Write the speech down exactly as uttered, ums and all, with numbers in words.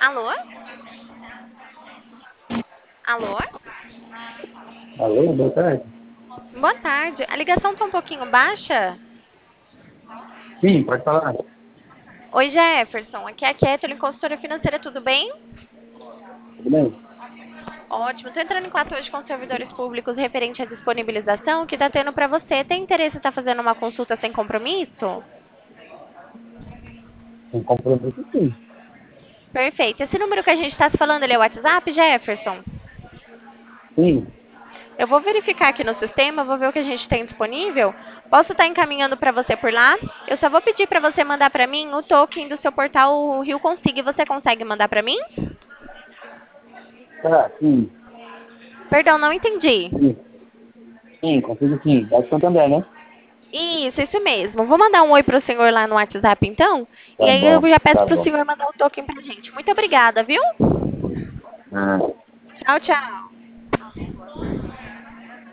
Alô? Alô? Alô, boa tarde. Boa tarde. A ligação tá um pouquinho baixa? Sim, pode falar. Oi, Jefferson. Aqui é a Kathleen, consultora financeira, tudo bem? Tudo bem? Ótimo. Tô entrando em contato hoje com os servidores públicos referente à disponibilização que tá tendo para você. Tem interesse em estar fazendo uma consulta sem compromisso? Tem compromisso sim. Perfeito. Esse número que a gente está se falando, ele é o WhatsApp, Jefferson? Sim. Eu vou verificar aqui no sistema, vou ver o que a gente tem disponível. Posso estar encaminhando para você por lá? Eu só vou pedir para você mandar para mim o token do seu portal Rio Consigo. Você consegue mandar para mim? Tá, sim. Perdão, não entendi. Sim, sim, consigo sim. Pode Santander, né? Isso, isso mesmo. Vou mandar um oi pro senhor lá no WhatsApp, então. E Tá aí eu bom, já peço tá pro bom. senhor mandar o token pra gente. Muito obrigada, viu? Ah. Tchau, tchau.